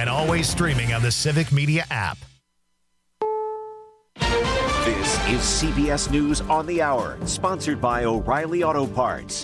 and always streaming on the Civic Media app. This is CBS News on the Hour, sponsored by O'Reilly Auto Parts.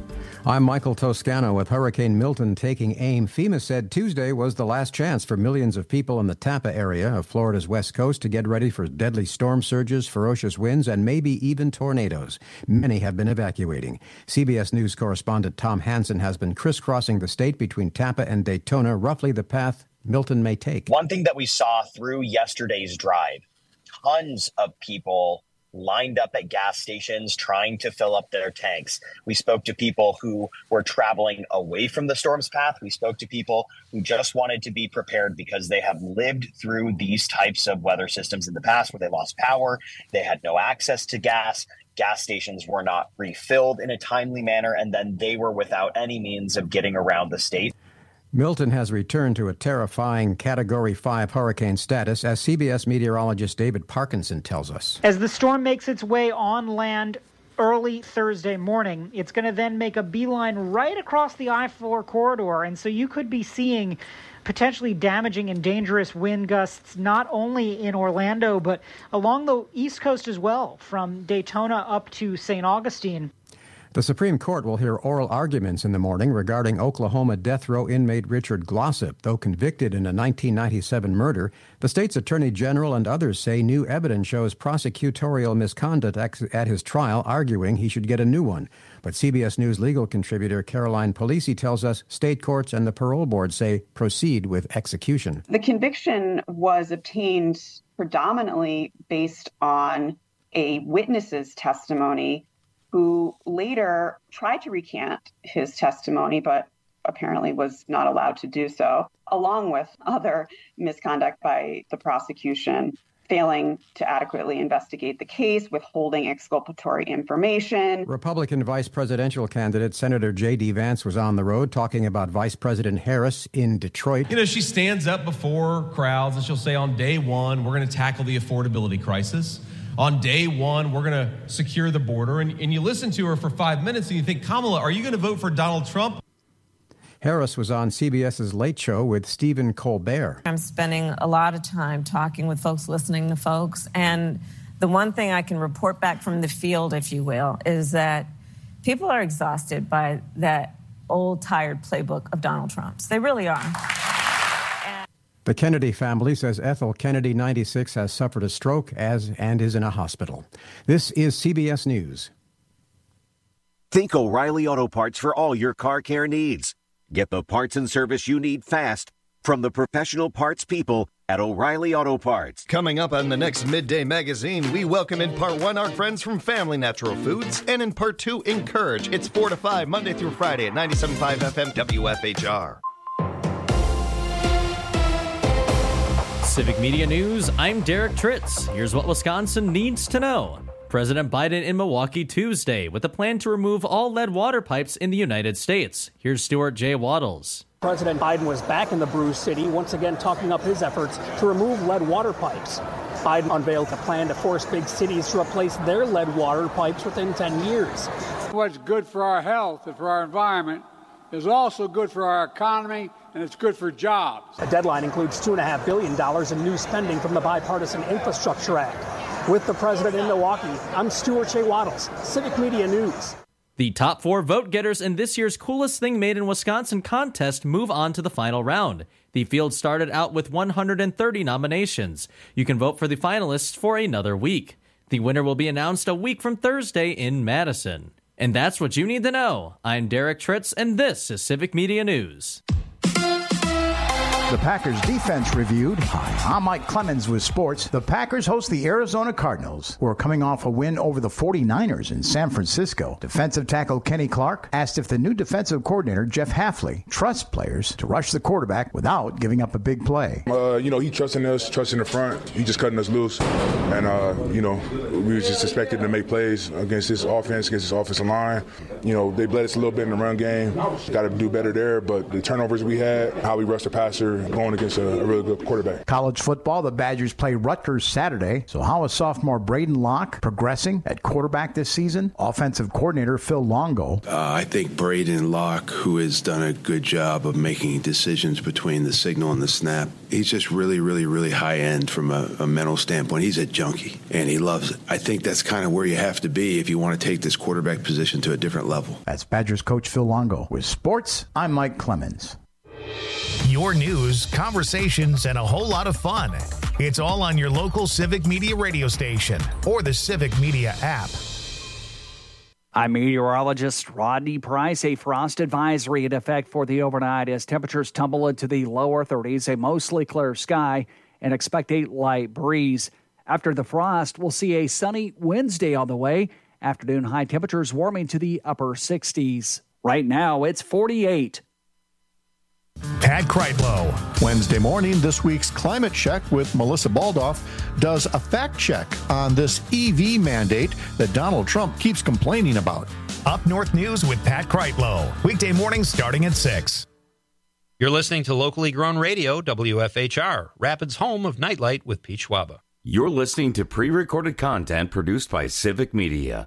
I'm Michael Toscano. With Hurricane Milton taking aim, FEMA said Tuesday was the last chance for millions of people in the Tampa area of Florida's west coast to get ready for deadly storm surges, ferocious winds, and maybe even tornadoes. Many have been evacuating. CBS News correspondent Tom Hansen has been crisscrossing the state between Tampa and Daytona, roughly the path Milton may take. One thing that we saw through yesterday's drive, tons of people lined up at gas stations trying to fill up their tanks. We spoke to people who were traveling away from the storm's path. We spoke to people who just wanted to be prepared because they have lived through these types of weather systems in the past where they lost power, they had no access to gas stations were not refilled in a timely manner, and then they were without any means of getting around the state. Milton has returned to a terrifying Category 5 hurricane status, as CBS meteorologist David Parkinson tells us. As the storm makes its way on land early Thursday morning, it's going to then make a beeline right across the I-4 corridor. And so you could be seeing potentially damaging and dangerous wind gusts not only in Orlando, but along the East Coast as well, from Daytona up to St. Augustine. The Supreme Court will hear oral arguments in the morning regarding Oklahoma death row inmate Richard Glossip. Though convicted in a 1997 murder, the state's attorney general and others say new evidence shows prosecutorial misconduct at his trial, arguing he should get a new one. But CBS News legal contributor Caroline Polisi tells us state courts and the parole board say proceed with execution. The conviction was obtained predominantly based on a witness's testimony who later tried to recant his testimony, but apparently was not allowed to do so, along with other misconduct by the prosecution, failing to adequately investigate the case, withholding exculpatory information. Republican vice presidential candidate Senator J.D. Vance was on the road talking about Vice President Harris in Detroit. You know, she stands up before crowds and she'll say, on day one, we're going to tackle the affordability crisis. On day one, we're going to secure the border. And you listen to her for 5 minutes and you think, Kamala, are you going to vote for Donald Trump? Harris was on CBS's Late Show with Stephen Colbert. I'm spending a lot of time talking with folks, listening to folks. And the one thing I can report back from the field, if you will, is that people are exhausted by that old, tired playbook of Donald Trump's. They really are. The Kennedy family says Ethel Kennedy, 96, has suffered a stroke and is in a hospital. This is CBS News. Think O'Reilly Auto Parts for all your car care needs. Get the parts and service you need fast from the professional parts people at O'Reilly Auto Parts. Coming up on the next Midday Magazine, we welcome in Part 1 our friends from Family Natural Foods, and in Part 2, Encourage. It's 4 to 5, Monday through Friday at 97.5 FM WFHR. Civic Media News, I'm Derek Tritz. Here's what Wisconsin needs to know. President Biden in Milwaukee Tuesday with a plan to remove all lead water pipes in the United States. Here's Stuart J. Waddles. President Biden was back in the Brew City, once again talking up his efforts to remove lead water pipes. Biden unveiled a plan to force big cities to replace their lead water pipes within 10 years. What's good for our health and for our environment is also good for our economy, and it's good for jobs. The deadline includes $2.5 billion in new spending from the Bipartisan Infrastructure Act. With the president in Milwaukee, I'm Stuart J. Waddles, Civic Media News. The top 4 vote-getters in this year's Coolest Thing Made in Wisconsin contest move on to the final round. The field started out with 130 nominations. You can vote for the finalists for another week. The winner will be announced a week from Thursday in Madison. And that's what you need to know. I'm Derek Tritz, and this is Civic Media News. The Packers defense reviewed. Hi, I'm Mike Clemens with sports. The Packers host the Arizona Cardinals, who are coming off a win over the 49ers in San Francisco. Defensive tackle Kenny Clark asked if the new defensive coordinator, Jeff Hafley, trusts players to rush the quarterback without giving up a big play. He trusting us, trusting the front. He just cutting us loose. And, we was just expected to make plays against this offense, against this offensive line. They bled us a little bit in the run game. Got to do better there. But the turnovers we had, how we rushed the passer, going against a really good quarterback. College football, the Badgers play Rutgers Saturday. So how is sophomore Braden Locke progressing at quarterback this season? Offensive coordinator Phil Longo. I think Braden Locke, who has done a good job of making decisions between the signal and the snap, he's just really, really, really high end from a mental standpoint. He's a junkie, and he loves it. I think that's kind of where you have to be if you want to take this quarterback position to a different level. That's Badgers coach Phil Longo. With sports, I'm Mike Clemens. Your news, conversations, and a whole lot of fun. It's all on your local Civic Media radio station or the Civic Media app. I'm meteorologist Rodney Price. A frost advisory in effect for the overnight as temperatures tumble into the lower 30s, a mostly clear sky, and expect a light breeze. After the frost, we'll see a sunny Wednesday on the way. Afternoon high temperatures warming to the upper 60s. Right now, it's 48. Pat Kreitlow. Wednesday morning, this week's Climate Check with Melissa Baldoff does a fact check on this EV mandate that Donald Trump keeps complaining about. Up North News with Pat Kreitlow. Weekday mornings starting at 6. You're listening to locally grown radio, WFHR, Rapids' home of Nightlight with Pete Schwaba. You're listening to pre-recorded content produced by Civic Media.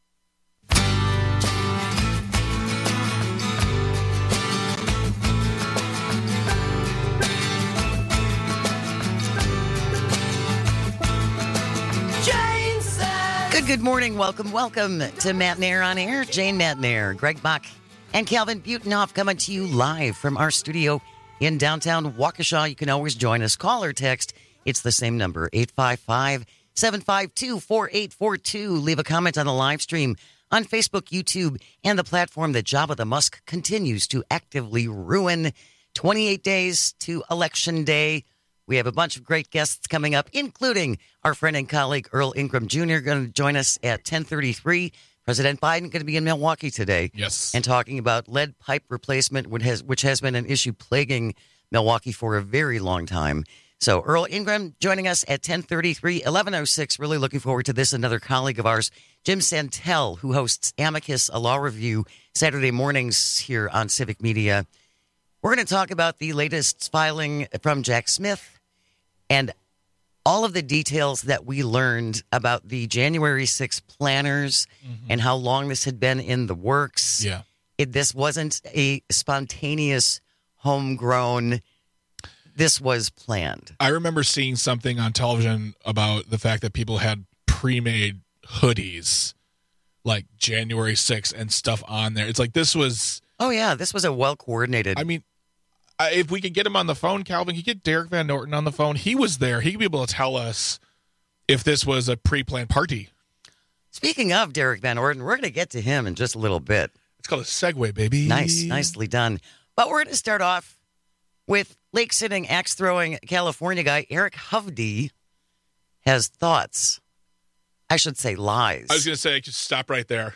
Good morning. Welcome to Matt Nair on Air. Jane Matt Nair, Greg Bach, and Calvin Butenhoff coming to you live from our studio in downtown Waukesha. You can always join us. Call or text. It's the same number, 855-752-4842. Leave a comment on the live stream on Facebook, YouTube, and the platform that Jabba the Musk continues to actively ruin. 28 days to Election Day. We have a bunch of great guests coming up, including our friend and colleague Earl Ingram Jr. going to join us at 10:33. President Biden going to be in Milwaukee today. Yes. And talking about lead pipe replacement, which has been an issue plaguing Milwaukee for a very long time. So Earl Ingram joining us at 10:33, 11:06. Really looking forward to this. Another colleague of ours, Jim Santel, who hosts Amicus, a law review, Saturday mornings here on Civic Media. We're going to talk about the latest filing from Jack Smith and all of the details that we learned about the January 6th planners and how long this had been in the works. Yeah. This wasn't a spontaneous, homegrown, this was planned. I remember seeing something on television about the fact that people had pre-made hoodies like January 6th and stuff on there. It's like this was... Oh, yeah, this was a well-coordinated... I mean... if we could get him on the phone, Calvin, could you get Derek Van Norton on the phone? He was there. He could be able to tell us if this was a pre-planned party. Speaking of Derek Van Norton, we're going to get to him in just a little bit. It's called a segue, baby. Nice. Nicely done. But we're going to start off with lake-sitting, axe-throwing California guy Eric Hovde has thoughts. I should say lies. I was going to say, just stop right there.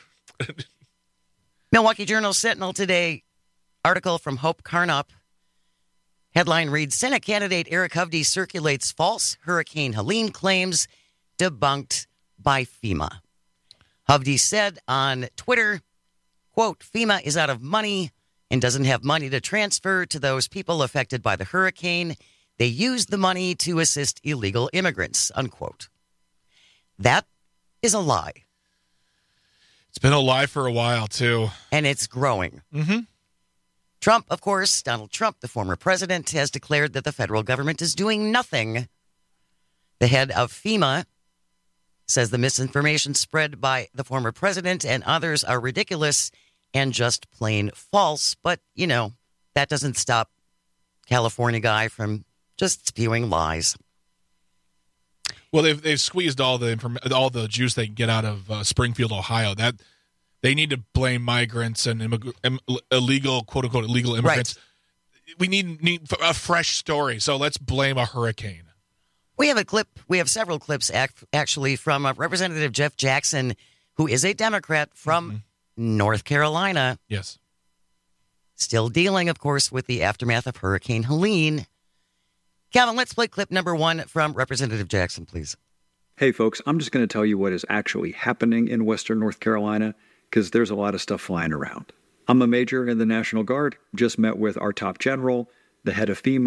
Milwaukee Journal Sentinel today, article from Hope Carnop. Headline reads, Senate candidate Eric Hovde circulates false Hurricane Helene claims debunked by FEMA. Hovde said on Twitter, quote, FEMA is out of money and doesn't have money to transfer to those people affected by the hurricane. They used the money to assist illegal immigrants, unquote. That is a lie. It's been a lie for a while, too. And it's growing. Mm-hmm. Trump, of course, Donald Trump, the former president, has declared that the federal government is doing nothing. The head of FEMA says the misinformation spread by the former president and others are ridiculous and just plain false. But, you know, that doesn't stop California guy from just spewing lies. Well, they've squeezed all the juice they can get out of Springfield, Ohio. That they need to blame migrants and illegal, quote unquote, illegal immigrants. Right. We need a fresh story. So let's blame a hurricane. We have a clip. We have several clips actually from Representative Jeff Jackson, who is a Democrat from North Carolina. Yes. Still dealing, of course, with the aftermath of Hurricane Helene. Calvin, let's play clip number 1 from Representative Jackson, please. Hey, folks, I'm just going to tell you what is actually happening in Western North Carolina, because there's a lot of stuff flying around. I'm a major in the National Guard, just met with our top general, the head of FEMA,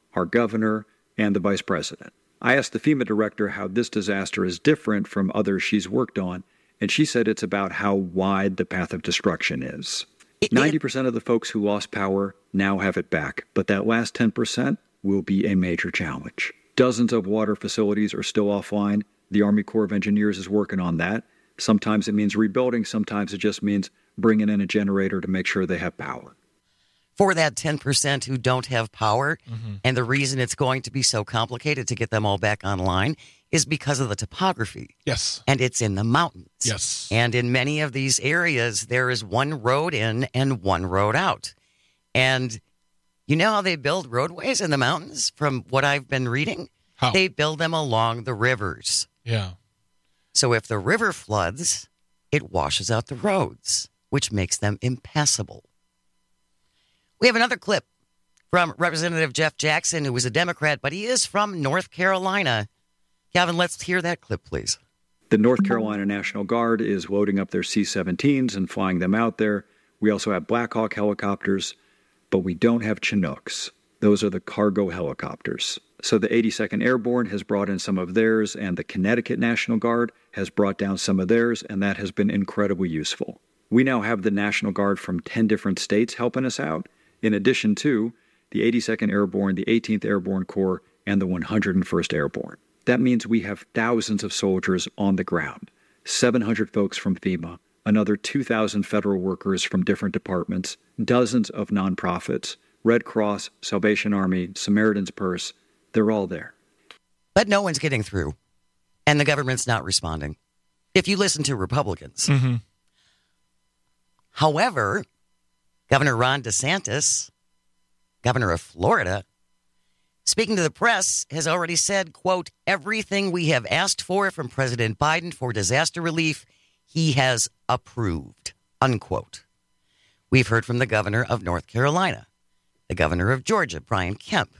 our governor, and the vice president. I asked the FEMA director how this disaster is different from others she's worked on, and she said it's about how wide the path of destruction is. 90% of the folks who lost power now have it back, but that last 10% will be a major challenge. Dozens of water facilities are still offline. The Army Corps of Engineers is working on that. Sometimes it means rebuilding, sometimes it just means bringing in a generator to make sure they have power. For that 10% who don't have power, and the reason it's going to be so complicated to get them all back online is because of the topography. Yes. And it's in the mountains. Yes. And in many of these areas, there is one road in and one road out. And you know how they build roadways in the mountains, from what I've been reading? How? They build them along the rivers. Yeah. So if the river floods, it washes out the roads, which makes them impassable. We have another clip from Representative Jeff Jackson, who was a Democrat, but he is from North Carolina. Calvin, let's hear that clip, please. The North Carolina National Guard is loading up their C-17s and flying them out there. We also have Black Hawk helicopters, but we don't have Chinooks. Those are the cargo helicopters. So the 82nd Airborne has brought in some of theirs, and the Connecticut National Guard has brought down some of theirs, and that has been incredibly useful. We now have the National Guard from 10 different states helping us out, in addition to the 82nd Airborne, the 18th Airborne Corps, and the 101st Airborne. That means we have thousands of soldiers on the ground, 700 folks from FEMA, another 2,000 federal workers from different departments, dozens of nonprofits, Red Cross, Salvation Army, Samaritan's Purse, they're all there. But no one's getting through, and the government's not responding, if you listen to Republicans. However, Governor Ron DeSantis, governor of Florida, speaking to the press, has already said, quote, everything we have asked for from President Biden for disaster relief, he has approved, unquote. We've heard from the governor of North Carolina, the governor of Georgia, Brian Kemp.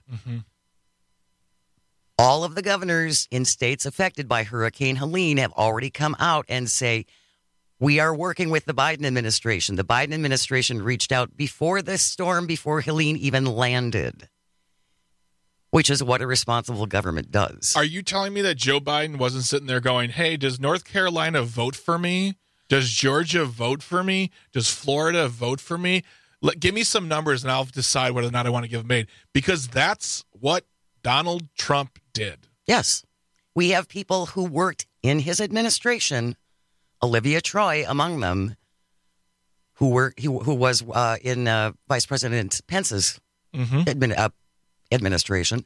All of the governors in states affected by Hurricane Helene have already come out and say, we are working with the Biden administration. The Biden administration reached out before this storm, before Helene even landed, which is what a responsible government does. Are you telling me that Joe Biden wasn't sitting there going, hey, does North Carolina vote for me? Does Georgia vote for me? Does Florida vote for me? Give me some numbers and I'll decide whether or not I want to give them aid. Because that's what Donald Trump did. Yes. We have people who worked in his administration, Olivia Troy among them, who was in Vice President Pence's administration,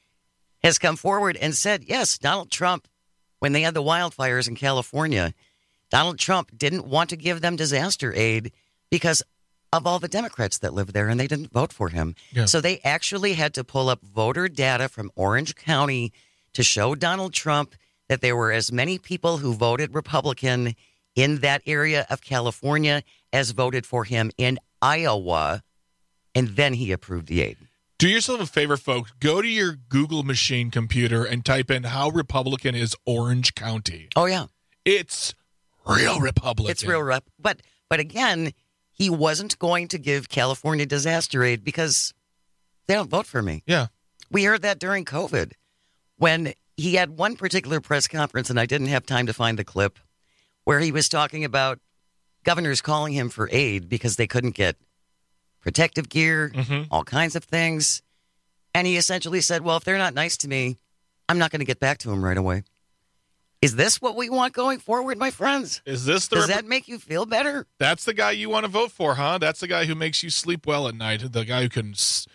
has come forward and said, yes, Donald Trump, when they had the wildfires in California, Donald Trump didn't want to give them disaster aid because of all the Democrats that live there, and they didn't vote for him. Yeah. So they actually had to pull up voter data from Orange County to show Donald Trump that there were as many people who voted Republican in that area of California as voted for him in Iowa, and then he approved the aid. Do yourself a favor, folks. Go to your Google machine computer and type in how Republican is Orange County. Oh, yeah. It's real Republican. It's real rep. But again, he wasn't going to give California disaster aid because they don't vote for me. Yeah. We heard that during COVID when he had one particular press conference, and I didn't have time to find the clip, where he was talking about governors calling him for aid because they couldn't get protective gear, all kinds of things. And he essentially said, well, if they're not nice to me, I'm not going to get back to them right away. Is this what we want going forward, my friends? Is this Does that make you feel better? That's the guy you want to vote for, huh? That's the guy who makes you sleep well at night. The guy who can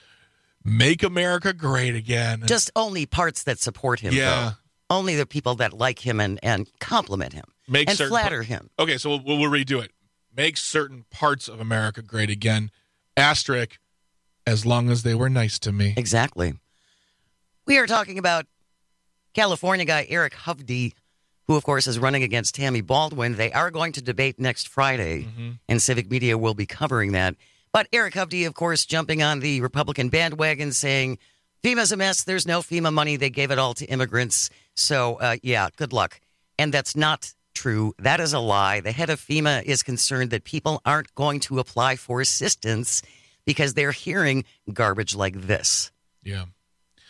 make America great again. Just only parts that support him, yeah. Though. Only the people that like him and compliment him and flatter him. Okay, so we'll redo it. Make certain parts of America great again. Asterisk, as long as they were nice to me. Exactly. We are talking about California guy Eric Hovde, who, of course, is running against Tammy Baldwin. They are going to debate next Friday, and Civic Media will be covering that. But Eric Hovde, of course, jumping on the Republican bandwagon, saying, FEMA's a mess. There's no FEMA money. They gave it all to immigrants. So, yeah, good luck. And that's not true. That is a lie. The head of FEMA is concerned that people aren't going to apply for assistance because they're hearing garbage like this. Yeah.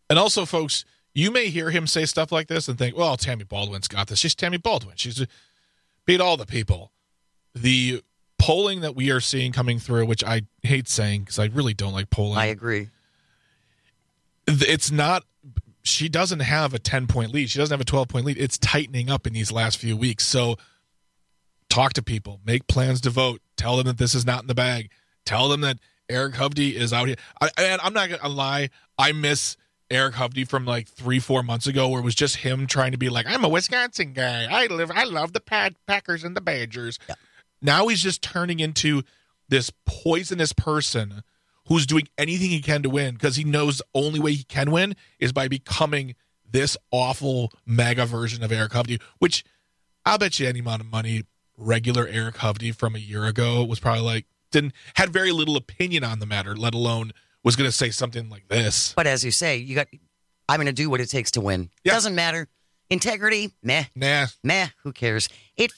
And also, folks, you may hear him say stuff like this and think, well, Tammy Baldwin's got this. She's Tammy Baldwin. She's beat all the people. The polling that we are seeing coming through, which I hate saying because I really don't like polling. I agree. It's not, she doesn't have a 10-point lead. She doesn't have a 12-point lead. It's tightening up in these last few weeks. So talk to people. Make plans to vote. Tell them that this is not in the bag. Tell them that Eric Hovde is out here. I'm not going to lie. I miss Eric Hovde from like 3-4 months ago where it was just him trying to be like, I'm a Wisconsin guy. I love the Packers and the Badgers. Yeah. Now he's just turning into this poisonous person who's doing anything he can to win because he knows the only way he can win is by becoming this awful mega version of Eric Hovde, which I'll bet you any amount of money regular Eric Hovde from a year ago was probably like, had very little opinion on the matter, let alone was going to say something like this. But as you say, I'm going to do what it takes to win. Yeah. Doesn't matter. Integrity, meh. Nah. Who cares?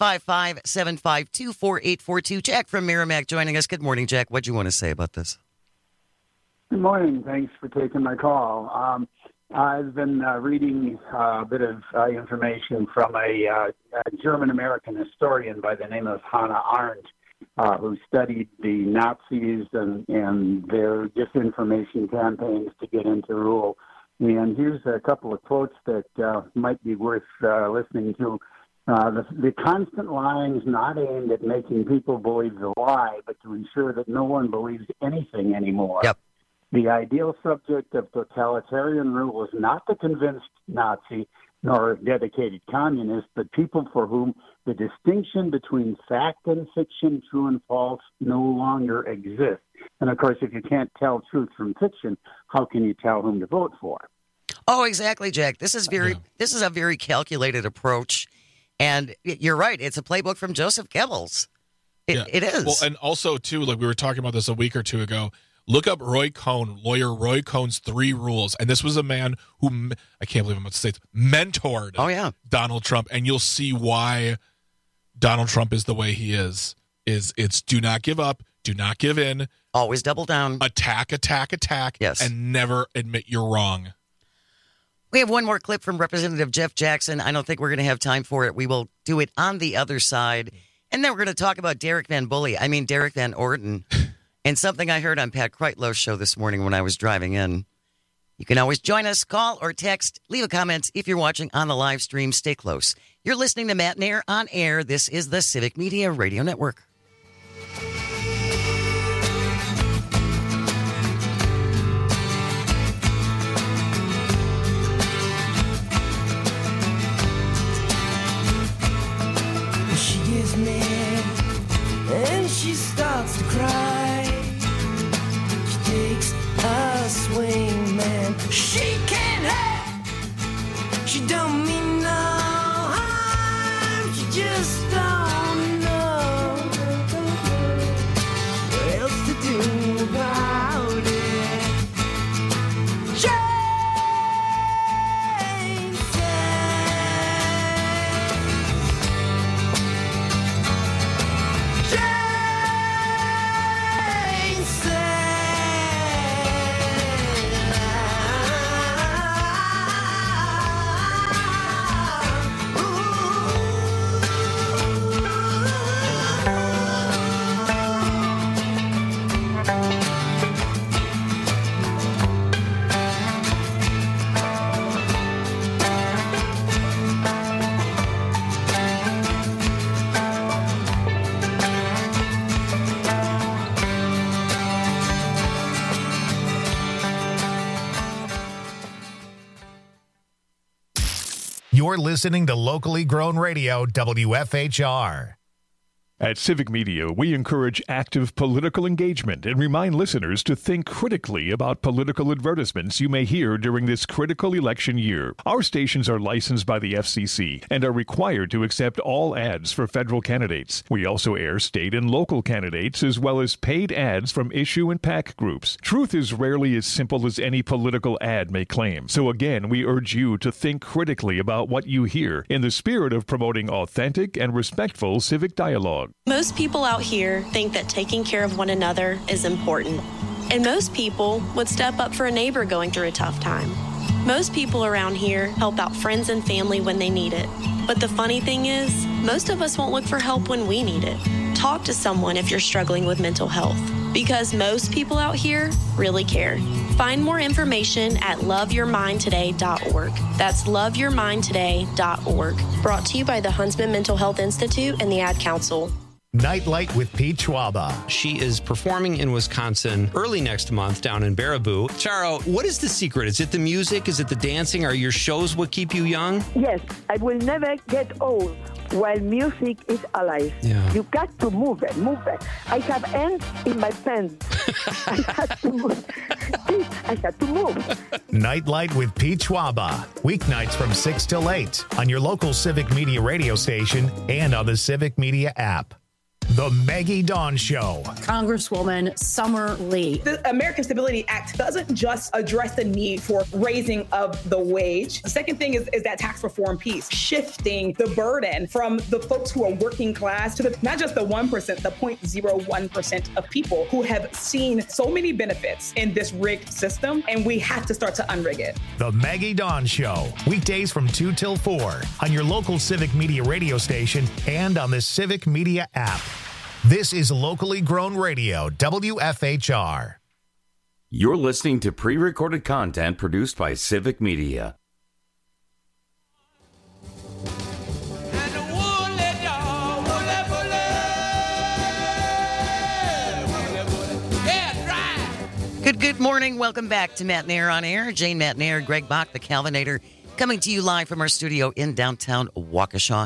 855-752-4842. Jack from Merrimack joining us. Good morning, Jack. What do you want to say about this? Good morning. Thanks for taking my call. I've been reading a bit of information from a German-American historian by the name of Hannah Arendt, who studied the Nazis and their disinformation campaigns to get into rule. And here's a couple of quotes that might be worth listening to. The constant lying is not aimed at making people believe the lie, but to ensure that no one believes anything anymore. Yep. The ideal subject of totalitarian rule is not the convinced Nazi nor a dedicated communist, but people for whom the distinction between fact and fiction, true and false, no longer exists. And, of course, if you can't tell truth from fiction, how can you tell whom to vote for? Oh, exactly, Jack. This is a very calculated approach. And you're right. It's a playbook from Joseph Goebbels. It is. Well, and also, too, like we were talking about this a week or two ago, look up lawyer Roy Cohn's 3 rules. And this was a man who, I can't believe I'm about to say it, mentored Donald Trump. And you'll see why Donald Trump is the way he is. It's do not give up, do not give in. Always double down. Attack. Yes. And never admit you're wrong. We have one more clip from Representative Jeff Jackson. I don't think we're going to have time for it. We will do it on the other side. And then we're going to talk about Derek Van Orton. And something I heard on Pat Kreitlow's show this morning when I was driving in. You can always join us, call or text, leave a comment if you're watching on the live stream. Stay close. You're listening to Matt Nair on air. This is the Civic Media Radio Network. She gets mad and she starts to cry. She takes a swing, man. She can't have. She don't mean no harm. She just don't know what else to do about it. Jane You're listening to locally grown radio, WFHR. At Civic Media, we encourage active political engagement and remind listeners to think critically about political advertisements you may hear during this critical election year. Our stations are licensed by the FCC and are required to accept all ads for federal candidates. We also air state and local candidates as well as paid ads from issue and PAC groups. Truth is rarely as simple as any political ad may claim. So again, we urge you to think critically about what you hear in the spirit of promoting authentic and respectful civic dialogue. Most people out here think that taking care of one another is important. And most people would step up for a neighbor going through a tough time. Most people around here help out friends and family when they need it. But the funny thing is, most of us won't look for help when we need it. Talk to someone if you're struggling with mental health, because most people out here really care. Find more information at loveyourmindtoday.org. That's loveyourmindtoday.org. Brought to you by the Huntsman Mental Health Institute and the Ad Council. Nightlight with Pete Schwaba. She is performing in Wisconsin early next month down in Baraboo. Charo, what is the secret? Is it the music? Is it the dancing? Are your shows what keep you young? Yes, I will never get old while music is alive. Yeah. You got to move it. I have ants in my pants. I had to move. Nightlight with Pete Schwaba. Weeknights from 6 till 8 on your local Civic Media radio station and on the Civic Media app. The Maggie Dawn Show. Congresswoman Summer Lee. The American Stability Act doesn't just address the need for raising of the wage. The second thing is that tax reform piece, shifting the burden from the folks who are working class to not just the 1%, the 0.01% of people who have seen so many benefits in this rigged system, and we have to start to unrig it. The Maggie Dawn Show. Weekdays from 2 till 4 on your local Civic Media radio station and on the Civic Media app. This is locally grown radio, WFHR. You're listening to pre-recorded content produced by Civic Media. Good morning. Welcome back to Matt Nair on Air. Jane Matt Nair, Greg Bach, the Calvinator, coming to you live from our studio in downtown Waukesha.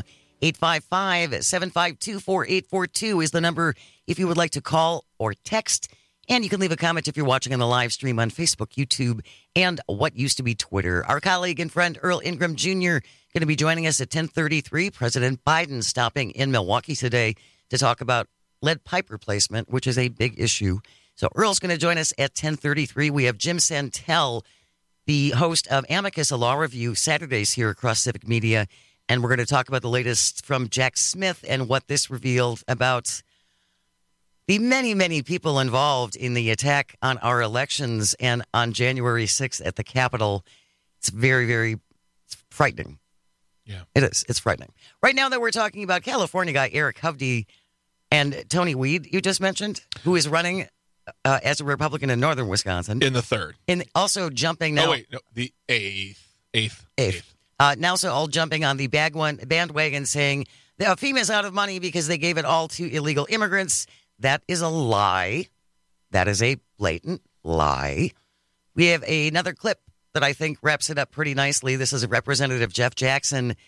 855-752-4842 is the number if you would like to call or text. And you can leave a comment if you're watching on the live stream on Facebook, YouTube, and what used to be Twitter. Our colleague and friend Earl Ingram Jr. going to be joining us at 10:33. President Biden stopping in Milwaukee today to talk about lead pipe replacement, which is a big issue. So Earl's going to join us at 10:33. We have Jim Santel, the host of Amicus, a law review, Saturdays here across Civic Media. And we're going to talk about the latest from Jack Smith and what this revealed about the many, many people involved in the attack on our elections and on January 6th at the Capitol. It's very, very frightening. Yeah. It is. It's frightening. Right now, though, we're talking about California guy Eric Hovde and Tony Weed, you just mentioned, who is running as a Republican in northern Wisconsin. In the third. And also jumping now. Oh, wait. No, the eighth. Now, so all jumping on the bandwagon saying FEMA's out of money because they gave it all to illegal immigrants. That is a lie. That is a blatant lie. We have another clip that I think wraps it up pretty nicely. This is Representative Jeff Jackson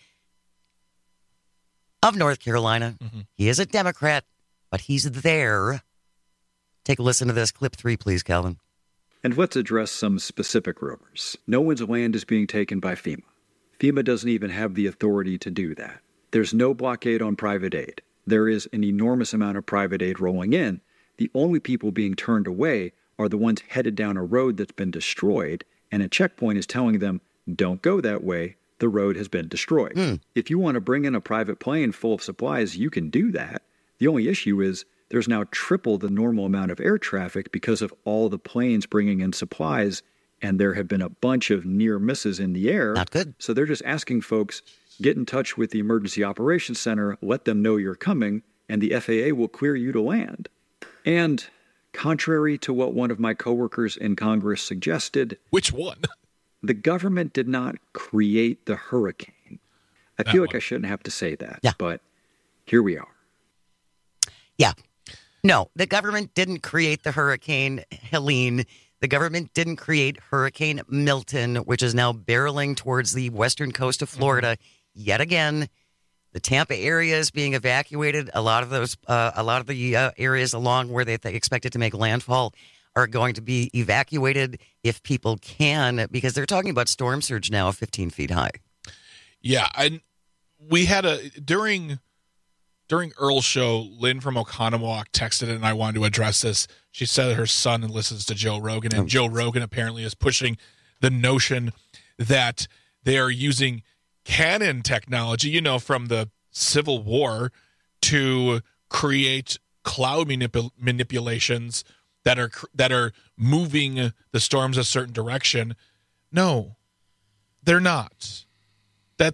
of North Carolina. Mm-hmm. He is a Democrat, but he's there. Take a listen to this. Clip 3, please, Calvin. And let's address some specific rumors. No one's land is being taken by FEMA. FEMA doesn't even have the authority to do that. There's no blockade on private aid. There is an enormous amount of private aid rolling in. The only people being turned away are the ones headed down a road that's been destroyed, and a checkpoint is telling them, don't go that way, the road has been destroyed. If you want to bring in a private plane full of supplies, you can do that. The only issue is there's now triple the normal amount of air traffic because of all the planes bringing in supplies, and there have been a bunch of near misses in the air. Not good. So they're just asking folks, get in touch with the Emergency Operations Center, let them know you're coming, and the FAA will clear you to land. And contrary to what one of my coworkers in Congress suggested... Which one? The government did not create the hurricane. I feel like I shouldn't have to say that, but here we are. Yeah. No, the government didn't create the Hurricane Helene. The government didn't create Hurricane Milton, which is now barreling towards the western coast of Florida yet again. The Tampa area is being evacuated. A lot of the areas along where they expect it to make landfall are going to be evacuated if people can, because they're talking about storm surge now of 15 feet high. Yeah, and we had during Earl's show, Lynn from Oconomowoc texted it, and I wanted to address this. She said her son listens to Joe Rogan, and Joe Rogan apparently is pushing the notion that they are using cannon technology, from the Civil War to create cloud manipulations that are moving the storms a certain direction. No, They're not. That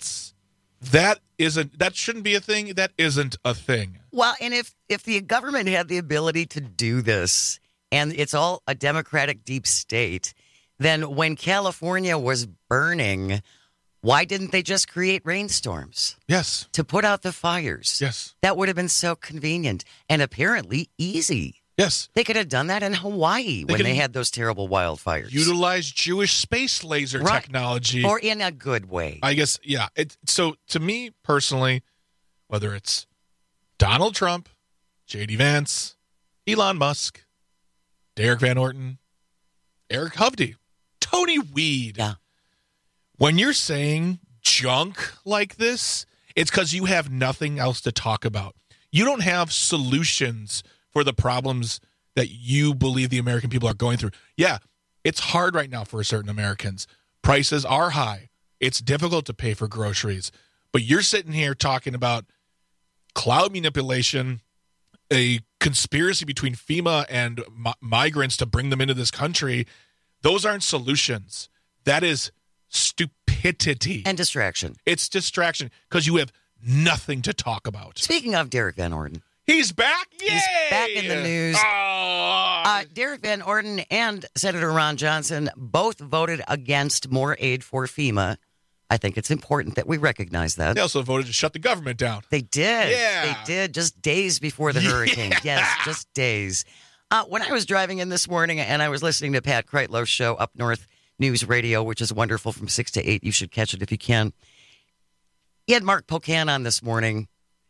shouldn't be a thing. That isn't a thing. Well, and if the government had the ability to do this, and it's all a Democratic deep state, then when California was burning, why didn't they just create rainstorms? Yes. To put out the fires. Yes. That would have been so convenient and apparently easy. Yes. They could have done that in Hawaii when they had those terrible wildfires. Utilize Jewish space laser technology. Or in a good way. I guess, yeah. So to me personally, whether it's Donald Trump, J.D. Vance, Elon Musk, Derek Van Orton, Eric Hovde, Tony Weed. Yeah. When you're saying junk like this, it's because you have nothing else to talk about. You don't have solutions for the problems that you believe the American people are going through. Yeah, it's hard right now for certain Americans. Prices are high. It's difficult to pay for groceries. But you're sitting here talking about cloud manipulation, a conspiracy between FEMA and migrants to bring them into this country. Those aren't solutions. That is stupidity. And distraction. It's distraction because you have nothing to talk about. Speaking of Derek Van Orton. He's back? Yay! He's back in the news. Derek Van Orton and Senator Ron Johnson both voted against more aid for FEMA. I think it's important that we recognize that. They also voted to shut the government down. They did. Yeah. They did just days before the hurricane. Yes, just days. When I was driving in this morning and I was listening to Pat Kreitlow's show, Up North News Radio, which is wonderful from 6 to 8. You should catch it if you can. He had Mark Pocan on this morning.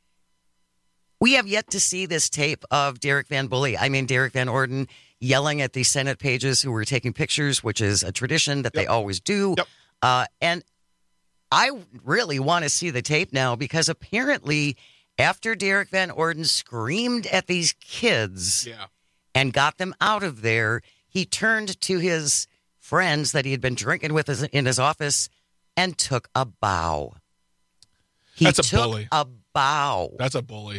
We have yet to see this tape of Derek Van Orton yelling at the Senate pages who were taking pictures, which is a tradition that they always do. And I really want to see the tape now because apparently after Derek Van Orton screamed at these kids and got them out of there, he turned to his friends that he had been drinking with in his office and took a bow. That's a bully. A bow. That's a bully.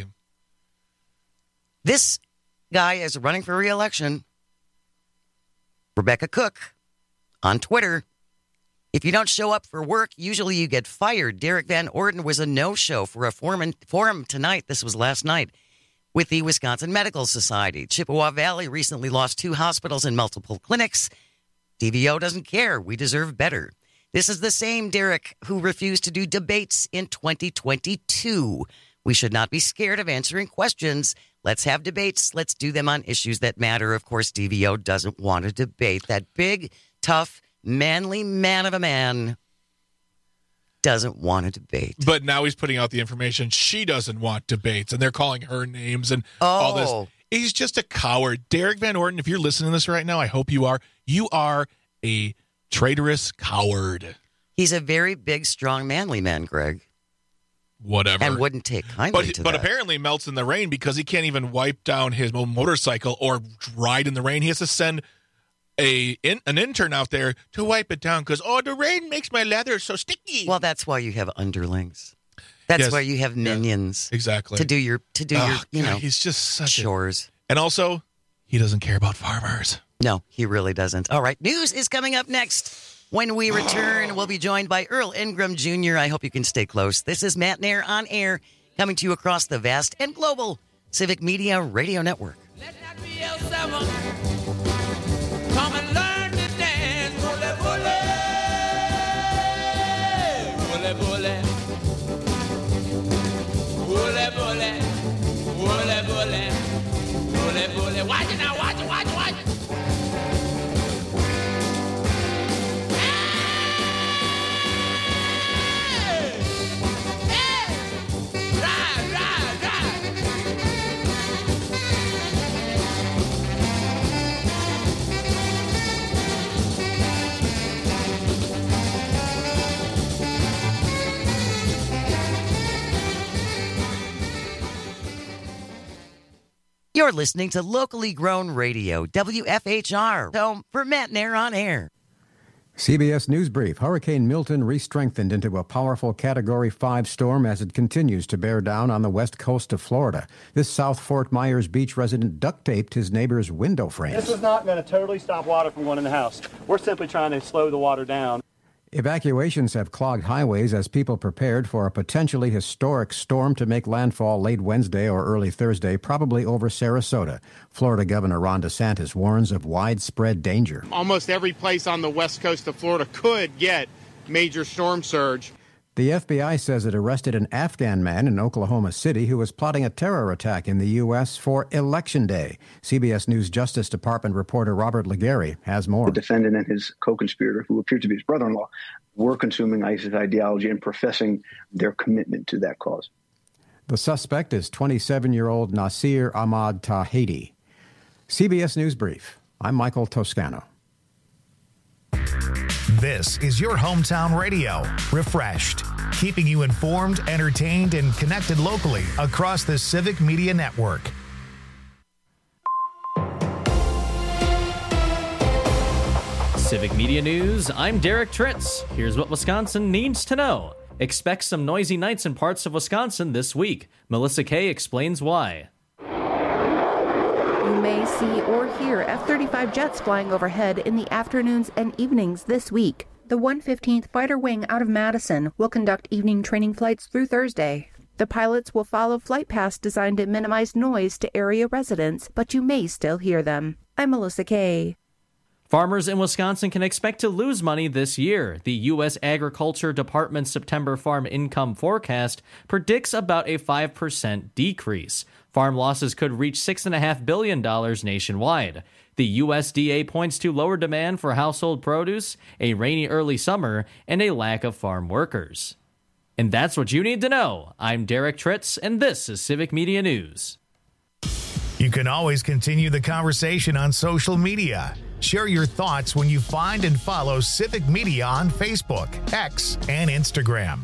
This guy is running for re-election. Rebecca Cook on Twitter. If you don't show up for work, usually you get fired. Derek Van Orton was a no-show for a forum tonight. This was last night with the Wisconsin Medical Society. Chippewa Valley recently lost 2 hospitals and multiple clinics. DVO doesn't care. We deserve better. This is the same Derek who refused to do debates in 2022. We should not be scared of answering questions. Let's have debates. Let's do them on issues that matter. Of course, DVO doesn't want to debate. That big, tough, manly man of a man doesn't want to debate. But now he's putting out the information she doesn't want debates, and they're calling her names and all this. He's just a coward. Derek Van Orton, if you're listening to this right now, I hope you are. You are a traitorous coward. He's a very big, strong, manly man, Greg. Whatever. And wouldn't take kindly to that. But apparently melts in the rain because he can't even wipe down his motorcycle or ride in the rain. He has to send an intern out there to wipe it down because, the rain makes my leather so sticky. Well, that's why you have underlings. That's why you have minions. Exactly. To do your he's just such chores. And also, he doesn't care about farmers. No, he really doesn't. All right, news is coming up next. When we return, we'll be joined by Earl Ingram Jr. I hope you can stay close. This is Matt Nair on Air, coming to you across the vast and global Civic Media Radio Network. Let that be L7. Come and learn to dance. Bully, bully. Bully, bully. Bully, bully. Bully, bully. Watch it now. Watch it. You're listening to locally grown radio, WFHR, home for Matt Nair on Air. CBS News Brief. Hurricane Milton re-strengthened into a powerful Category 5 storm as it continues to bear down on the west coast of Florida. This South Fort Myers Beach resident duct-taped his neighbor's window frames. This is not going to totally stop water from going in the house. We're simply trying to slow the water down. Evacuations have clogged highways as people prepared for a potentially historic storm to make landfall late Wednesday or early Thursday, probably over Sarasota. Florida Governor Ron DeSantis warns of widespread danger. Almost every place on the west coast of Florida could get major storm surge. The FBI says it arrested an Afghan man in Oklahoma City who was plotting a terror attack in the U.S. for Election Day. CBS News Justice Department reporter Robert Legary has more. The defendant and his co-conspirator, who appeared to be his brother-in-law, were consuming ISIS ideology and professing their commitment to that cause. The suspect is 27-year-old Nasir Ahmad Tahidi. CBS News Brief. I'm Michael Toscano. This is your hometown radio, refreshed, keeping you informed, entertained, and connected locally across the Civic Media Network. Civic Media News, I'm Derek Tritz. Here's what Wisconsin needs to know. Expect some noisy nights in parts of Wisconsin this week. Melissa Kay explains why. You may see or hear F-35 jets flying overhead in the afternoons and evenings this week. The 115th Fighter Wing out of Madison will conduct evening training flights through Thursday. The pilots will follow flight paths designed to minimize noise to area residents, but you may still hear them. I'm Melissa Kay. Farmers in Wisconsin can expect to lose money this year. The U.S. Agriculture Department's September farm income forecast predicts about a 5% decrease. Farm losses could reach $6.5 billion nationwide. The USDA points to lower demand for household produce, a rainy early summer, and a lack of farm workers. And that's what you need to know. I'm Derek Tritz, and this is Civic Media News. You can always continue the conversation on social media. Share your thoughts when you find and follow Civic Media on Facebook, X, and Instagram.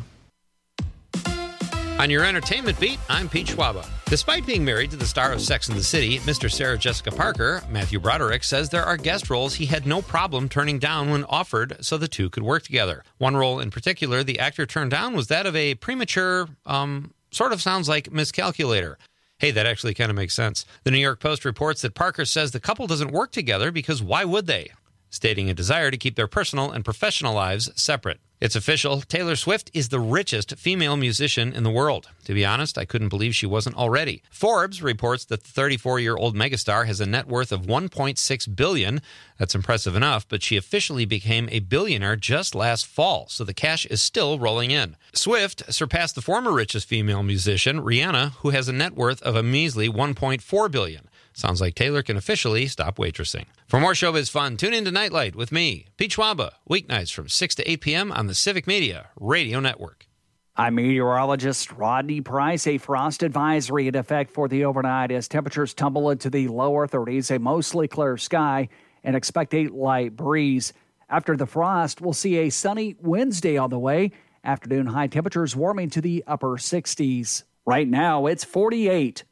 On your entertainment beat, I'm Pete Schwaba. Despite being married to the star of Sex and the City, Mr. Sarah Jessica Parker, Matthew Broderick says there are guest roles he had no problem turning down when offered so the two could work together. One role in particular the actor turned down was that of a premature, sort of sounds like miscalculator. Hey, that actually kind of makes sense. The New York Post reports that Parker says the couple doesn't work together because why would they? Stating a desire to keep their personal and professional lives separate. It's official, Taylor Swift is the richest female musician in the world. To be honest, I couldn't believe she wasn't already. Forbes reports that the 34-year-old megastar has a net worth of $1.6 billion. That's impressive enough, but she officially became a billionaire just last fall, so the cash is still rolling in. Swift surpassed the former richest female musician, Rihanna, who has a net worth of a measly $1.4 billion. Sounds like Taylor can officially stop waitressing. For more showbiz fun, tune in to Nightlight with me, Pete Schwaba, weeknights from 6 to 8 p.m. on the Civic Media Radio Network. I'm meteorologist Rodney Price. A frost advisory in effect for the overnight as temperatures tumble into the lower 30s, a mostly clear sky, and expect a light breeze. After the frost, we'll see a sunny Wednesday on the way. Afternoon high temperatures warming to the upper 60s. Right now, it's 48.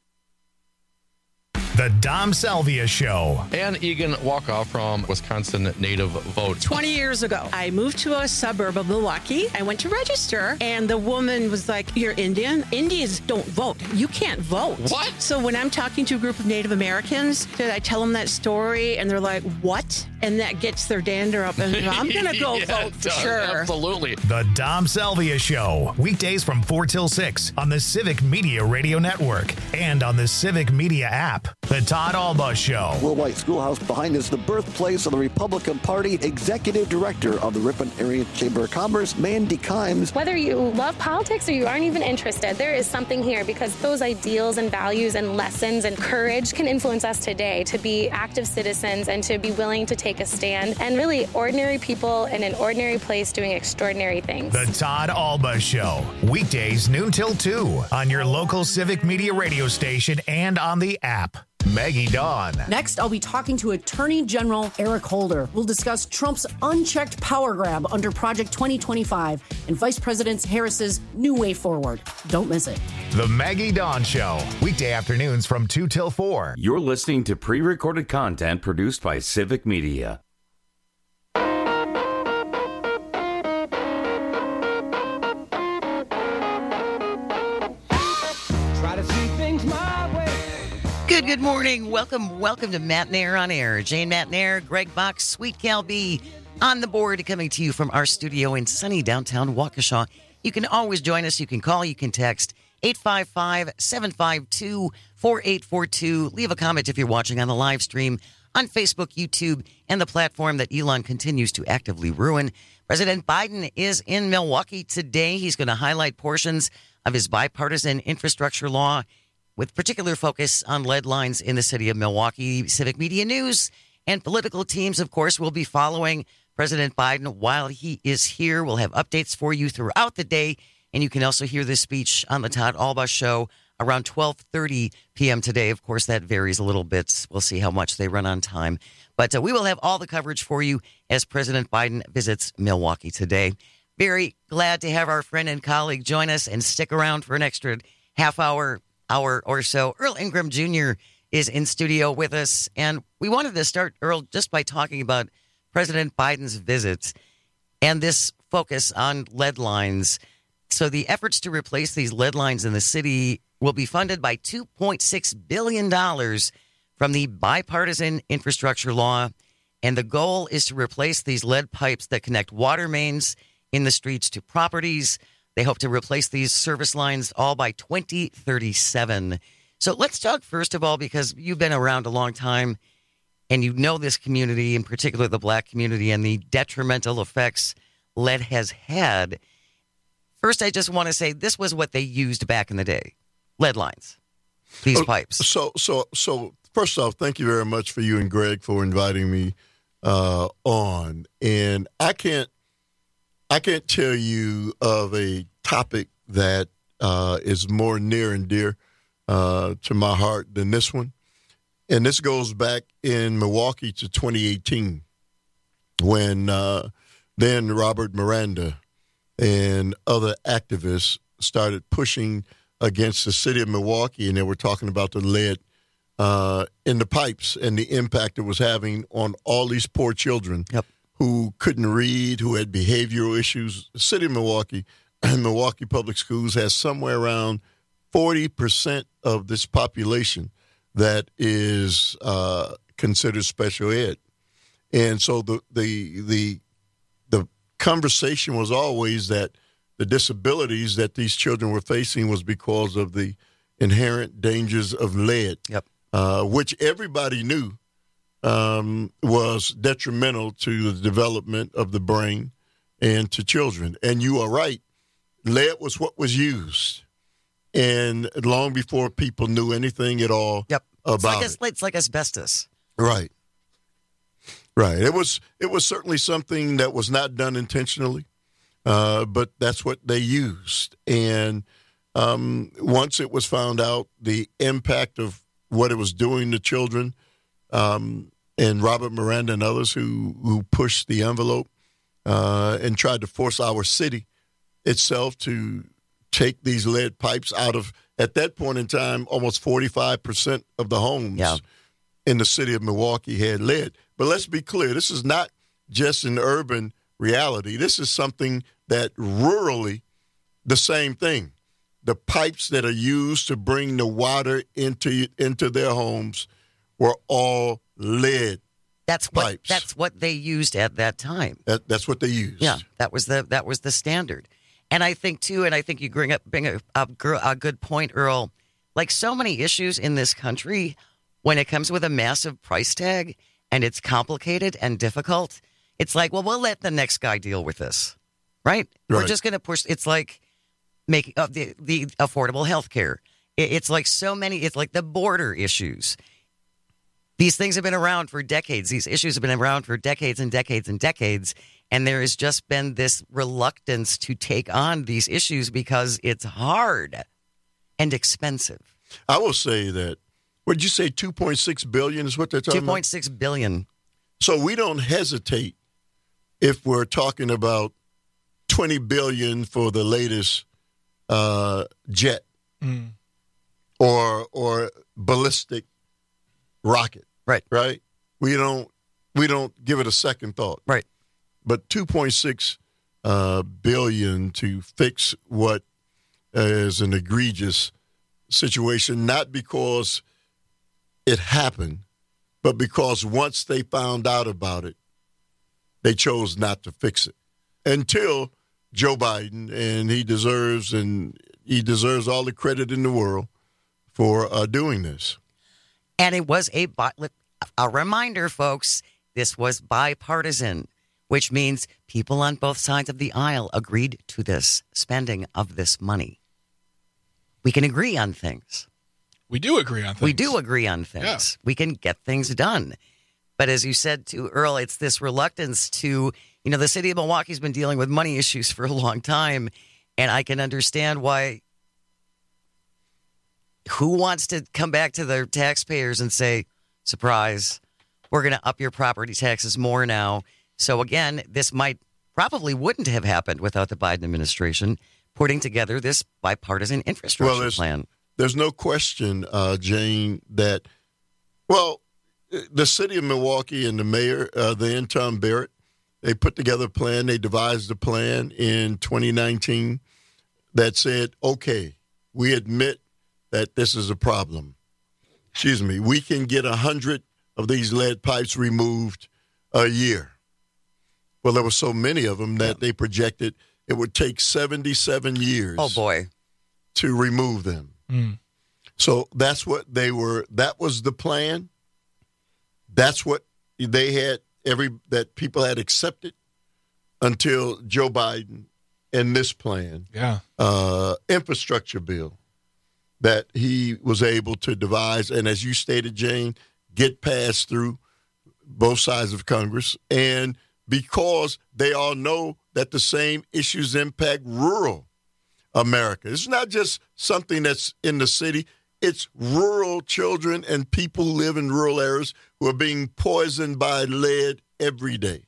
The Dom Salvia Show. Ann Egan Walkoff from Wisconsin Native Vote. 20 years ago, I moved to a suburb of Milwaukee. I went to register, and the woman was like, "You're Indian? Indians don't vote. You can't vote." What? So when I'm talking to a group of Native Americans, I tell them that story, and they're like, "What?" And that gets their dander up, and I'm going to go vote for sure. Absolutely. The Dom Salvia Show. Weekdays from 4 till 6 on the Civic Media Radio Network and on the Civic Media app. The Todd Alba Show. Will White Schoolhouse behind is the birthplace of the Republican Party. Executive Director of the Ripon Area Chamber of Commerce, Mandy Kimes. Whether you love politics or you aren't even interested, there is something here because those ideals and values and lessons and courage can influence us today to be active citizens and to be willing to take a stand and really ordinary people in an ordinary place doing extraordinary things. The Todd Alba Show. Weekdays noon till 2 on your local Civic Media radio station and on the app. Maggie Dawn. Next, I'll be talking to Attorney General Eric Holder. We'll discuss Trump's unchecked power grab under Project 2025 and Vice President Harris's new way forward. Don't miss it. The Maggie Dawn Show. Weekday afternoons from 2 till 4. You're listening to pre-recorded content produced by Civic Media. Good morning. Welcome to Matt Nair on Air. Jane Matt Nair, Greg Box, Sweet Cal B, On the board, coming to you from our studio in sunny downtown Waukesha. You can always join us. You can call, you can text 855-752-4842. Leave a comment if you're watching on the live stream on Facebook, YouTube, and the platform that Elon continues to actively ruin. President Biden is in Milwaukee today. He's going to highlight portions of his bipartisan infrastructure law with particular focus on lead lines in the city of Milwaukee. Civic Media News and political teams, of course, will be following President Biden while he is here. We'll have updates for you throughout the day, and you can also hear this speech on the Todd Alba Show around 12:30 p.m. today. Of course, that varies a little bit. We'll see how much they run on time. But we will have all the coverage for you as President Biden visits Milwaukee today. Very glad to have our friend and colleague join us and stick around for an extra half hour or so. Earl Ingram Jr. is in studio with us, and we wanted to start, Earl, just by talking about President Biden's visits and this focus on lead lines. So the efforts to replace these lead lines in the city will be funded by $2.6 billion from the bipartisan infrastructure law. And the goal is to replace these lead pipes that connect water mains in the streets to properties. They hope to replace these service lines all by 2037. So let's talk first of all, because you've been around a long time and you know this community, in particular the black community, and the detrimental effects lead has had. First, I just want to say this was what they used back in the day. Lead lines, these pipes. So first off, thank you very much for you and Greg for inviting me on. And I can't tell you of a topic that is more near and dear to my heart than this one. And this goes back in Milwaukee to 2018 when then Robert Miranda and other activists started pushing against the city of Milwaukee, and they were talking about the lead in the pipes and the impact it was having on all these poor children who couldn't read, who had behavioral issues. The city of Milwaukee, Milwaukee Public Schools has somewhere around 40% of this population that is considered special ed. And so the conversation was always that the disabilities that these children were facing was because of the inherent dangers of lead, which everybody knew was detrimental to the development of the brain and to children. And you are right, lead was what was used. And long before people knew anything at all about it. It's like asbestos. Right. It was certainly something that was not done intentionally, but that's what they used. And once it was found out the impact of what it was doing to children, and Robert Miranda and others who pushed the envelope and tried to force our city itself to take these lead pipes out of, at that point in time, almost 45% of the homes in the city of Milwaukee had lead. But let's be clear, this is not just an urban reality. This is something that rurally, the same thing. The pipes that are used to bring the water into their homes were all lead pipes. That's what they used at that time. That's what they used. Yeah, that was the standard. And I think, too, you bring up a good point, Earl, like so many issues in this country, when it comes with a massive price tag and it's complicated and difficult, it's like, well, we'll let the next guy deal with this, right? We're just going to push. It's like making the affordable health care. It's like so many. It's like the border issues. These things have been around for decades. These issues have been around for decades and decades and decades. And there has just been this reluctance to take on these issues because it's hard and expensive. I will say that, what did you say, $2.6 billion is what they're talking about? $2.6 billion. So we don't hesitate if we're talking about $20 billion for the latest jet or ballistic rocket. Right? We don't give it a second thought. Right. But $2.6 billion to fix what is an egregious situation, not because it happened, but because once they found out about it, they chose not to fix it until Joe Biden, and he deserves all the credit in the world for doing this. And it was a reminder, folks, this was bipartisan, which means people on both sides of the aisle agreed to this spending of this money. We can agree on things. We do agree on things. Yeah. We can get things done. But as you said to Earl, it's this reluctance to, the city of Milwaukee's been dealing with money issues for a long time. And I can understand why. Who wants to come back to their taxpayers and say, surprise, we're going to up your property taxes more now. So again, this probably wouldn't have happened without the Biden administration putting together this bipartisan infrastructure plan. There's no question, Jane, that, the city of Milwaukee and the mayor, then Tom Barrett, they put together a plan. They devised a plan in 2019 that said, okay, we admit that this is a problem. We can get 100 of these lead pipes removed a year. Well, there were so many of them that they projected it would take 77 years. Oh, boy. To remove them. Mm. So that's what that was the plan. That's what they had, that people had accepted until Joe Biden and this plan, infrastructure bill that he was able to devise. And as you stated, Jane, get passed through both sides of Congress. And because they all know that the same issues impact rural America. It's not just something that's in the city. It's rural children and people who live in rural areas who are being poisoned by lead every day.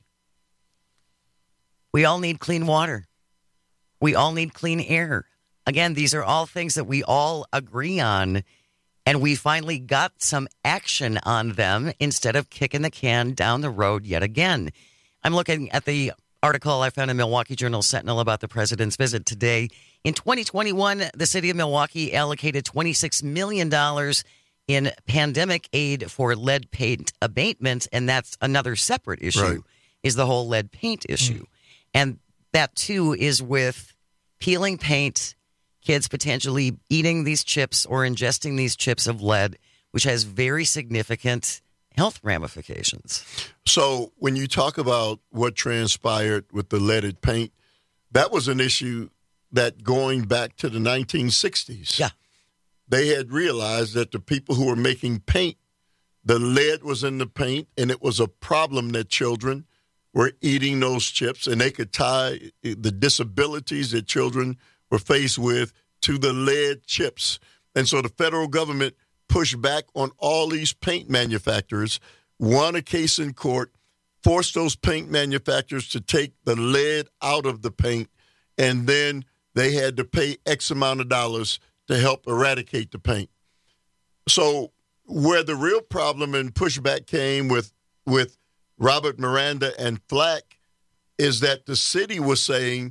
We all need clean water. We all need clean air. Again, these are all things that we all agree on, and we finally got some action on them instead of kicking the can down the road yet again. I'm looking at the article I found in Milwaukee Journal Sentinel about the president's visit today. In 2021, the city of Milwaukee allocated $26 million in pandemic aid for lead paint abatement, and that's another separate issue, is the whole lead paint issue. And that, too, is with peeling paint, kids potentially eating these chips or ingesting these chips of lead, which has very significant health ramifications. So when you talk about what transpired with the leaded paint, that was an issue that going back to the 1960s, they had realized that the people who were making paint, the lead was in the paint, and it was a problem that children were eating those chips, and they could tie the disabilities that children were faced with to the lead chips. And so the federal government pushed back on all these paint manufacturers, won a case in court, forced those paint manufacturers to take the lead out of the paint, and then they had to pay X amount of dollars to help eradicate the paint. So where the real problem and pushback came with Robert Miranda and Flack is that the city was saying,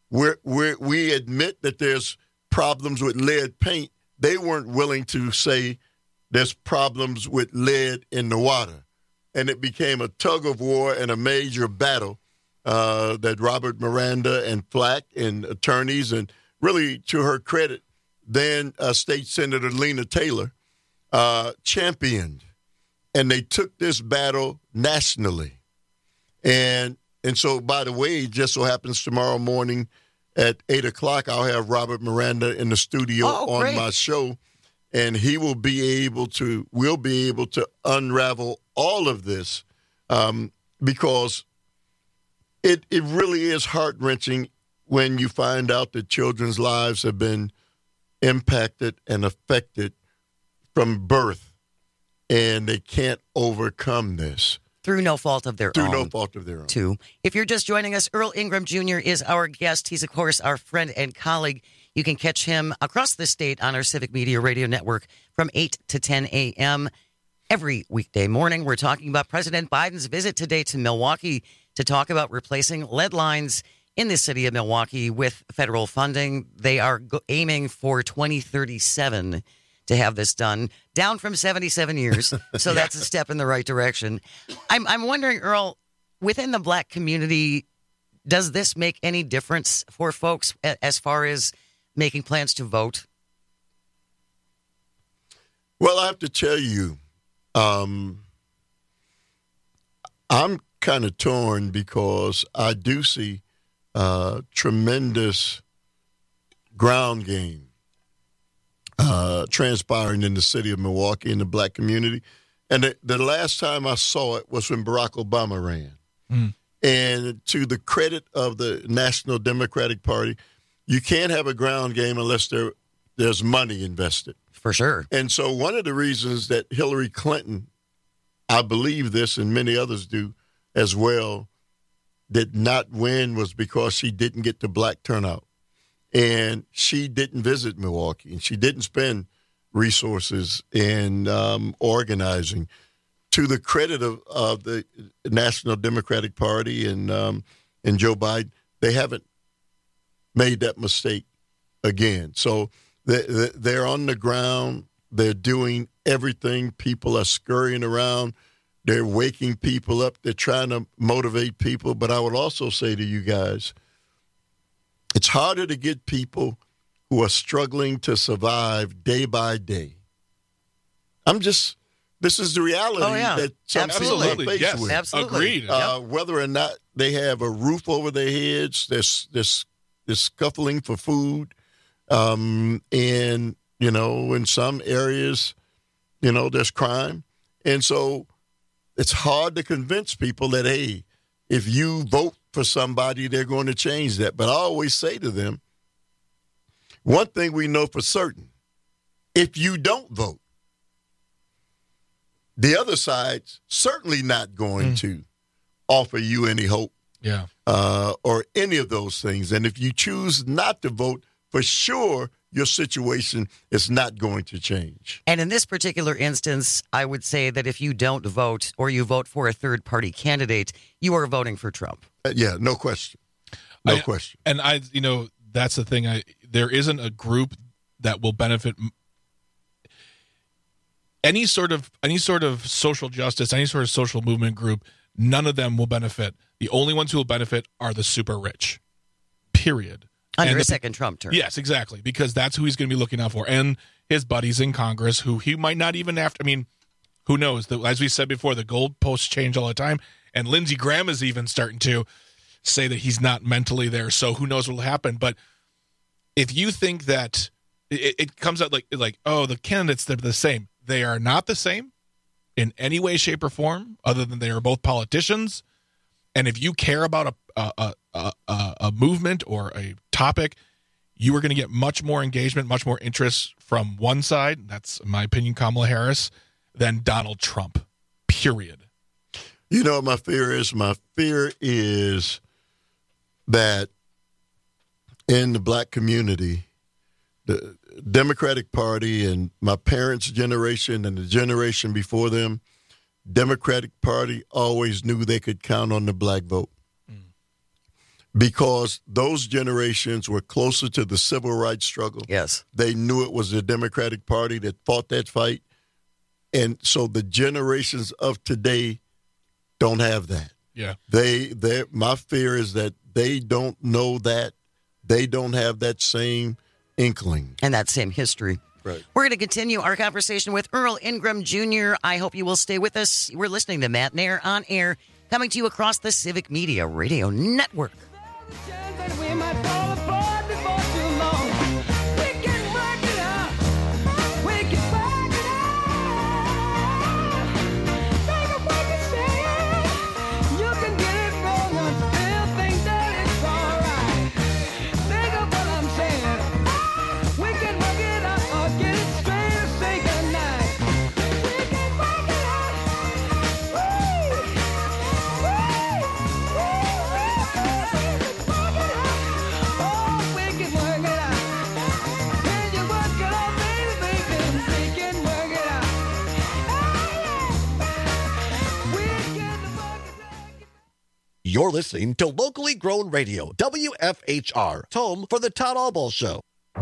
we admit that there's problems with lead paint. They weren't willing to say there's problems with lead in the water. And it became a tug of war and a major battle that Robert Miranda and Flack and attorneys, and really to her credit, then State Senator Lena Taylor championed. And they took this battle nationally. And so, by the way, it just so happens tomorrow morning at 8 o'clock, I'll have Robert Miranda in the studio on my show. And we'll be able to unravel all of this because it really is heart-wrenching when you find out that children's lives have been impacted and affected from birth, and they can't overcome this. Through no fault of their own. Through no fault of their own. Too. If you're just joining us, Earl Ingram Jr. is our guest. He's, of course, our friend and colleague. You can catch him across the state on our Civic Media Radio Network from 8 to 10 a.m. every weekday morning. We're talking about President Biden's visit today to Milwaukee to talk about replacing lead lines in the city of Milwaukee with federal funding. They are aiming for 2037 to have this done, down from 77 years. So that's a step in the right direction. I'm wondering, Earl, within the black community, does this make any difference for folks as far as making plans to vote? Well, I have to tell you, I'm kind of torn because I do see tremendous ground game transpiring in the city of Milwaukee in the black community. And the last time I saw it was when Barack Obama ran. And to the credit of the National Democratic Party, you can't have a ground game unless there's money invested. For sure. And so one of the reasons that Hillary Clinton, I believe this and many others do as well, did not win was because she didn't get the black turnout. And she didn't visit Milwaukee, and she didn't spend resources in organizing. To the credit of the National Democratic Party and Joe Biden, they haven't made that mistake again. So they're on the ground. They're doing everything. People are scurrying around. They're waking people up. They're trying to motivate people. But I would also say to you guys, it's harder to get people who are struggling to survive day by day. This is the reality that some people are faced with. Absolutely. Agreed. Whether or not they have a roof over their heads, they're scuffling for food. And, in some areas, there's crime. And so it's hard to convince people that, hey, if you vote for somebody, they're going to change that. But I always say to them, one thing we know for certain, if you don't vote, the other side's certainly not going to offer you any hope or any of those things. And if you choose not to vote, for sure, your situation is not going to change. And in this particular instance, I would say that if you don't vote or you vote for a third-party candidate, you are voting for Trump. Yeah, no question. No question. And that's the thing. There isn't a group that will benefit any sort of social justice, any sort of social movement group. None of them will benefit. The only ones who will benefit are the super rich. Period. Under a second Trump term. Yes, exactly, because that's who he's going to be looking out for, and his buddies in Congress, who he might not even have to. I mean, who knows? As we said before, the goalposts change all the time, and Lindsey Graham is even starting to say that he's not mentally there. So who knows what will happen? But if you think that it comes out like the candidates, they're the same. They are not the same in any way, shape, or form, other than they are both politicians. And if you care about a movement or a topic, you are going to get much more engagement, much more interest from one side, that's, in my opinion, Kamala Harris, than Donald Trump, period. You know what my fear is? My fear is that in the black community, the Democratic Party and my parents' generation and the generation before them, Democratic Party always knew they could count on the black vote because those generations were closer to the civil rights struggle. Yes. They knew it was the Democratic Party that fought that fight. And so the generations of today don't have that. Yeah. My fear is that they don't know that. They don't have that same inkling. And that same history. Right. We're going to continue our conversation with Earl Ingram Jr. I hope you will stay with us. We're listening to Matt Nair on air, coming to you across the Civic Media Radio Network. You're listening to locally grown radio, WFHR, home for the Todd Albaugh Show.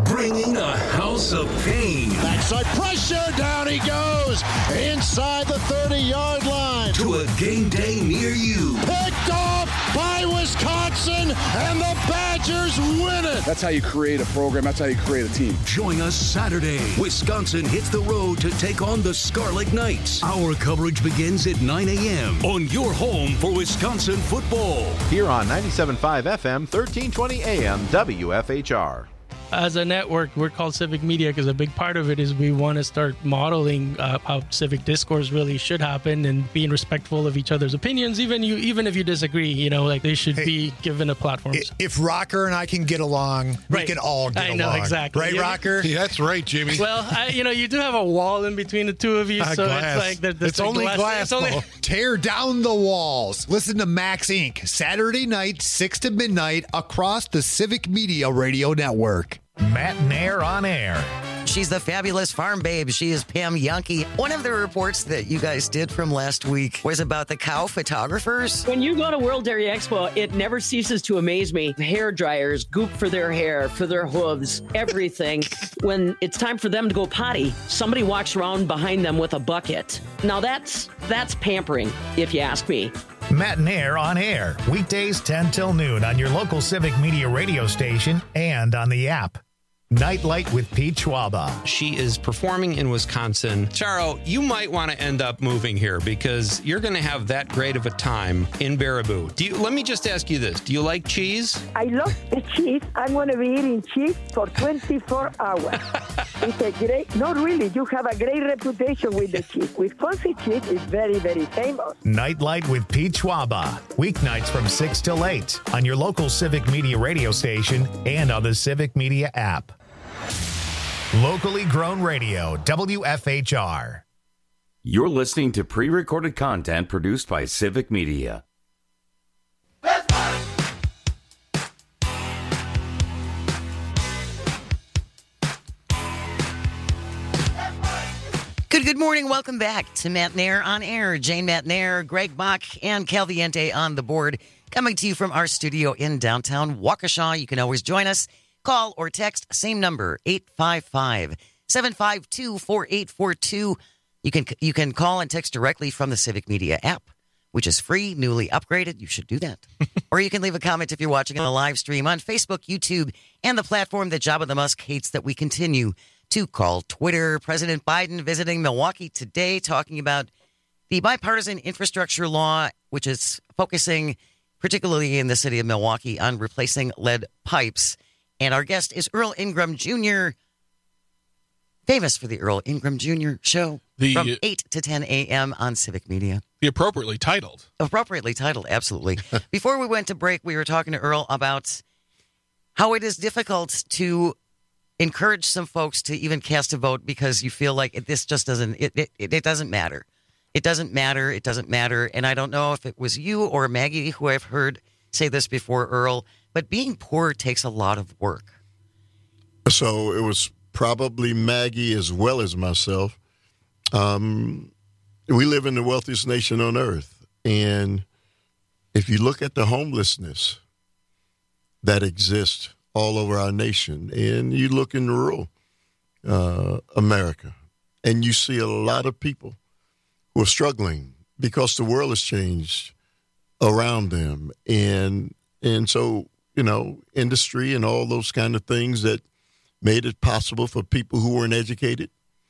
bringing a house of pain. Backside pressure, down he goes, inside the 30-yard line. To a game day near you. Picked off by Wisconsin, and the Badgers win it. That's how you create a program. That's how you create a team. Join us Saturday. Wisconsin hits the road to take on the Scarlet Knights. Our coverage begins at 9 a.m. on your home for Wisconsin football. Here on 97.5 FM, 1320 AM, WFHR. As a network, we're called Civic Media because a big part of it is we want to start modeling how civic discourse really should happen and being respectful of each other's opinions, even if you disagree. They should be given a platform. If Rocker and I can get along, we can all get along. I know, exactly. Right, Rocker? Yeah, that's right, Jimmy. Well, you do have a wall in between the two of you, so glass. it's like it's only glass. Tear down the walls. Listen to Max Inc. Saturday night, 6 to midnight, across the Civic Media Radio Network. Matt Nair on air. She's the fabulous farm babe. She is Pam Yankee. One of the reports that you guys did from last week was about the cow photographers. When you go to World Dairy Expo, it never ceases to amaze me. Hair dryers, goop for their hair, for their hooves, everything. When it's time for them to go potty, somebody walks around behind them with a bucket. Now that's pampering, if you ask me. Matt Nair on air, weekdays 10 till noon on your local Civic Media radio station and on the app. Nightlight with Pete Schwaba. She is performing in Wisconsin. Charo, you might want to end up moving here because you're going to have that great of a time in Baraboo. Let me just ask you this. Do you like cheese? I love the cheese. I'm going to be eating cheese for 24 hours. It's a great, not really, you have a great reputation with the cheese. Wisconsin cheese is very, very famous. Nightlight with Pete Schwaba. Weeknights from 6 till 8 on your local Civic Media radio station and on the Civic Media app. Locally grown radio, WFHR. You're listening to pre-recorded content produced by Civic Media. Good morning. Welcome back to Matt Nair on air. Jane Matt Nair, Greg Bach, and Calviente on the board. Coming to you from our studio in downtown Waukesha. You can always join us. Call or text, same number, 855-752-4842. You can call and text directly from the Civic Media app, which is free, newly upgraded. You should do that. Or you can leave a comment if you're watching on the live stream on Facebook, YouTube, and the platform that Jabba the Musk hates that we continue to call Twitter. President Biden visiting Milwaukee today, talking about the bipartisan infrastructure law, which is focusing particularly in the city of Milwaukee on replacing lead pipes. And our guest is Earl Ingram Jr., famous for the Earl Ingram Jr. show from 8 to 10 a.m. on Civic Media. The appropriately titled. Appropriately titled, absolutely. Before we went to break, we were talking to Earl about how it is difficult to encourage some folks to even cast a vote because you feel like this just doesn't, it doesn't matter. It doesn't matter. It doesn't matter. And I don't know if it was you or Maggie who I've heard say this before, Earl, but being poor takes a lot of work. So it was probably Maggie as well as myself. We live in the wealthiest nation on earth. And if you look at the homelessness that exists all over our nation, and you look in rural America, and you see a lot of people who are struggling because the world has changed around them. And so, industry and all those kind of things that made it possible for people who weren't educated.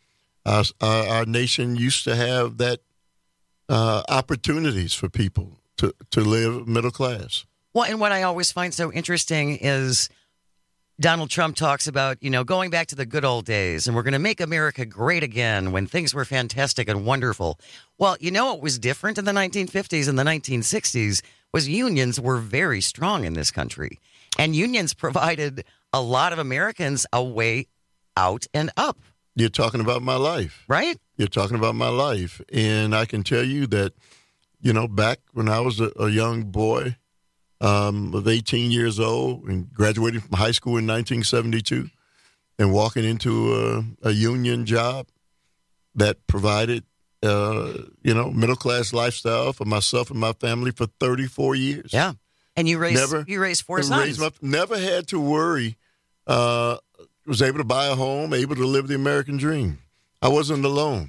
Our nation used to have that opportunities for people to live middle class. Well, and what I always find so interesting is Donald Trump talks about, going back to the good old days, and we're going to make America great again when things were fantastic and wonderful. Well, what was different in the 1950s and the 1960s was unions were very strong in this country. And unions provided a lot of Americans a way out and up. You're talking about my life. Right? You're talking about my life. And I can tell you that, back when I was a young boy, of 18 years old and graduating from high school in 1972 and walking into a union job that provided, middle-class lifestyle for myself and my family for 34 years. Yeah. And you raised four sons. Never had to worry was able to buy a home, able to live the American dream. I wasn't alone.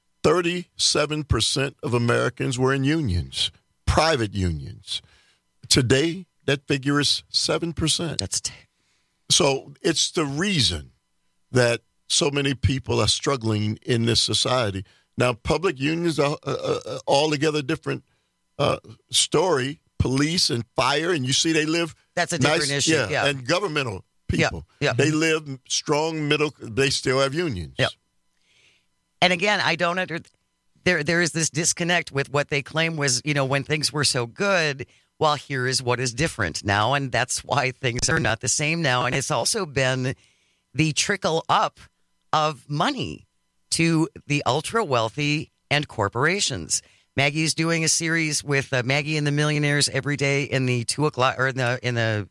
37% of Americans were in unions, private unions. Today, that figure is 7%. So it's the reason that so many people are struggling in this society. Now, public unions are altogether different story. Police and fire, and you see they live. That's a different issue. Yeah, and governmental people. Yeah. They live strong middle. They still have unions. Yeah. And again, I don't there is this disconnect with what they claim was, when things were so good, well, here is what is different now. And that's why things are not the same now. And it's also been the trickle up of money to the ultra wealthy and corporations. Maggie's doing a series with Maggie and the Millionaires every day in the 2 o'clock or in the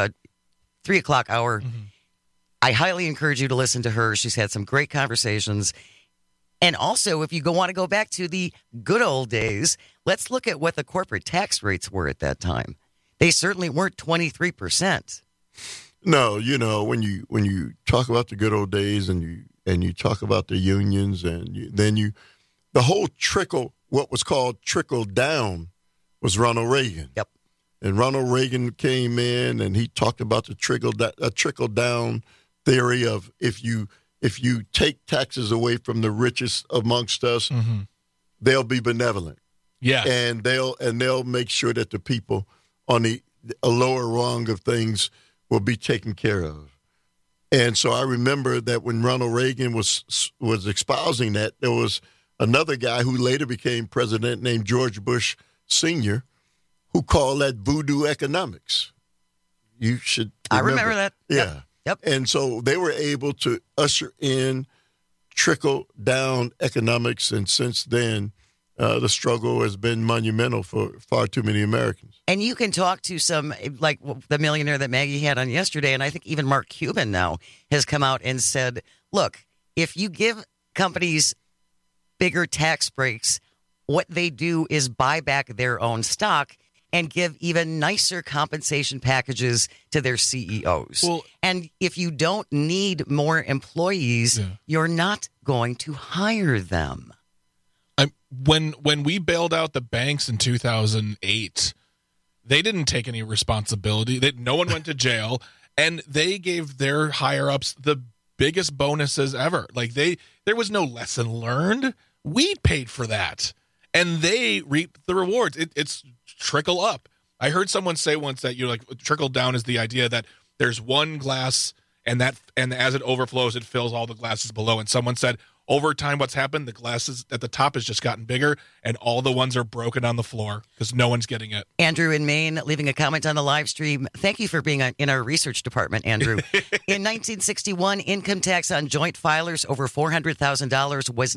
3 o'clock hour. Mm-hmm. I highly encourage you to listen to her. She's had some great conversations. And also, if you want to go back to the good old days, let's look at what the corporate tax rates were at that time. They certainly weren't 23%. No, when you talk about the good old days and you talk about the unions and the whole what was called trickle down was Ronald Reagan. Yep. And Ronald Reagan came in and he talked about the trickle down theory of if you take taxes away from the richest amongst us, mm-hmm. they'll be benevolent. Yeah. And they'll make sure that the people on a lower rung of things will be taken care of. And so I remember that when Ronald Reagan was espousing that, there was another guy who later became president named George Bush Sr., who called that voodoo economics. You should remember. I remember that. Yeah. Yep. And so they were able to usher in trickle-down economics, and since then, the struggle has been monumental for far too many Americans. And you can talk to some, like the millionaire that Maggie had on yesterday, and I think even Mark Cuban now has come out and said, look, if you give companies bigger tax breaks, what they do is buy back their own stock and give even nicer compensation packages to their CEOs. Well, and if you don't need more employees, you're not going to hire them. When we bailed out the banks in 2008, they didn't take any responsibility. No one went to jail, and they gave their higher-ups the biggest bonuses ever. Like there was no lesson learned. We paid for that, and they reaped the rewards. It's trickle up. I heard someone say once that trickle down is the idea that there's one glass and as it overflows, it fills all the glasses below. And someone said over time, what's happened, the glasses at the top has just gotten bigger, and all the ones are broken on the floor because no one's getting it. Andrew in Maine leaving a comment on the live stream. Thank you for being in our research department, Andrew. In 1961, income tax on joint filers over $400,000 was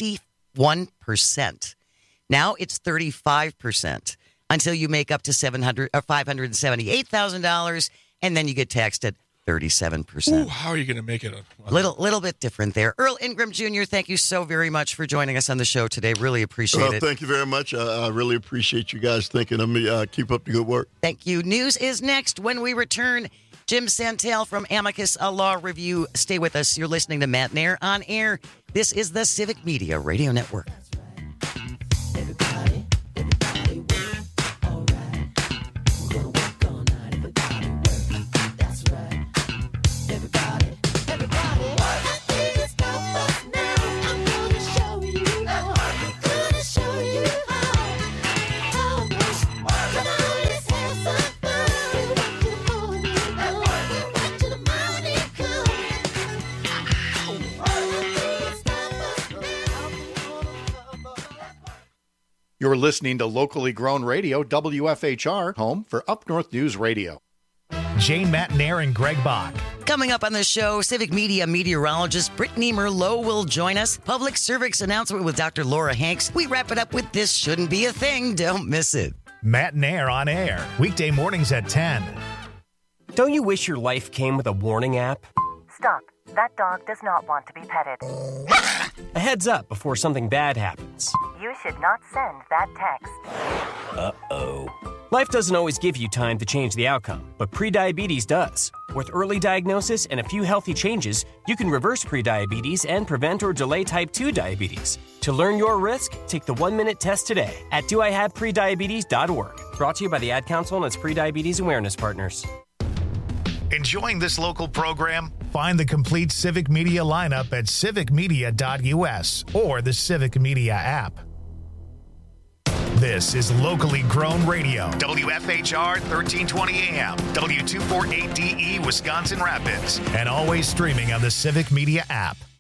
91%. Now it's 35% until you make up to $578,000, and then you get taxed at 37%. Ooh, how are you going to make it? Little bit different there. Earl Ingram Jr., thank you so very much for joining us on the show today. Really appreciate it. Thank you very much. I really appreciate you guys thinking of me. Keep up the good work. Thank you. News is next when we return. Jim Santel from Amicus Law Review. Stay with us. You're listening to Matt Nair on air. This is the Civic Media Radio Network. You're listening to locally grown radio, WFHR, home for Up North News Radio. Jane, Matt Nair, and Greg Bach. Coming up on the show, Civic Media meteorologist Brittany Merlot will join us. Public service announcement with Dr. Laura Hanks. We wrap it up with This Shouldn't Be a Thing. Don't miss it. Matt Nair on air, weekday mornings at 10. Don't you wish your life came with a warning app? Stop. That dog does not want to be petted. A heads up before something bad happens. You should not send that text. Uh-oh. Life doesn't always give you time to change the outcome, but prediabetes does. With early diagnosis and a few healthy changes, you can reverse prediabetes and prevent or delay type 2 diabetes. To learn your risk, take the 1-minute test today at doihaveprediabetes.org. Brought to you by the Ad Council and its Prediabetes Awareness Partners. Enjoying this local program? Find the complete Civic Media lineup at civicmedia.us or the Civic Media app. This is locally grown radio. WFHR 1320 AM, W248DE Wisconsin Rapids, and always streaming on the Civic Media app.